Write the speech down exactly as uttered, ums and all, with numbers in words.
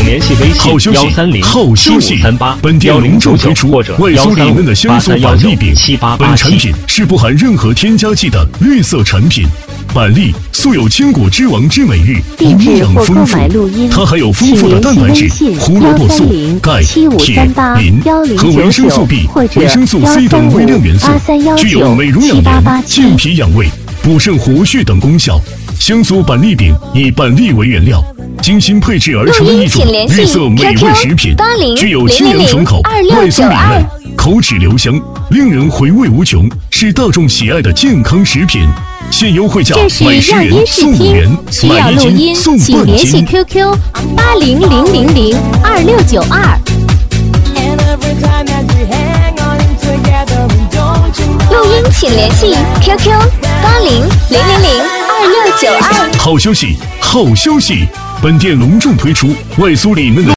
联系微信幺三零七五三八本店隆重推出或者外酥里嫩的香酥板栗饼， 七八八本产品是不含任何添加剂的绿色产品。板栗素有千果之王之美誉，营养丰富，它含有丰富的蛋白质、胡萝卜素、钙、铁、磷和维生素 B、维生素 C 等微量元素，具有美容养颜、健脾养胃、补肾活血等功效。香酥板栗饼以板栗为原料，精心配制而成的一种绿色美味食品，具有清凉爽口、外酥里嫩、口齿留香，令人回味无穷，是大众喜爱的健康食品。现优惠价买十元送五元，买一斤送半斤。 请联系 Q Q 八零零零零二六九二。录音请联系 Q Q 八零零零零二六九二。 好消息，好消息！本店隆重推出外酥里嫩的